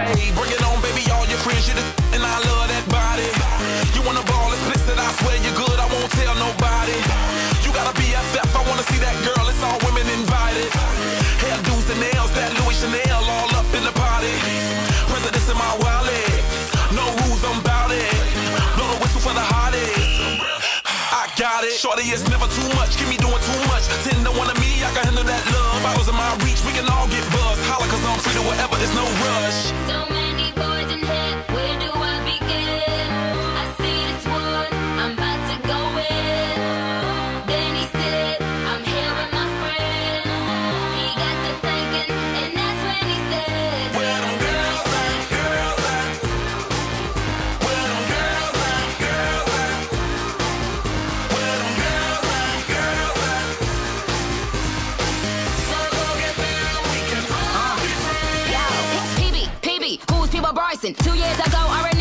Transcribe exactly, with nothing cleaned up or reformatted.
Hey, bring it on, baby, all your friends, you the and I love that body. You wanna ball explicit, I swear you're good, I won't tell nobody. You gotta be F F, I wanna see that girl, it's all women invited. Hairdos and nails, that Louis Chanel, all up in the party. Presidents in my wallet, no rules, I'm bout it. Blow the whistle for the hottest. I got it. Shorty, it's never too much, keep me doing too much. Ten to one of me, I can handle that love. Bottles in my reach, we can all get buzzed. Holla, cause I'm free to whatever, there's no rush. So many boys in here, where do I begin? I see this one, I'm about to go in. Then he said, I'm here with my friends. He got to thinking, and that's when he said, Where them girls at, girls at? Where them girls at, girls at? Where them girls at, girls at? So go get down, we can all be free. Yo, P B, P B, who's People Bryson? Two years ago, I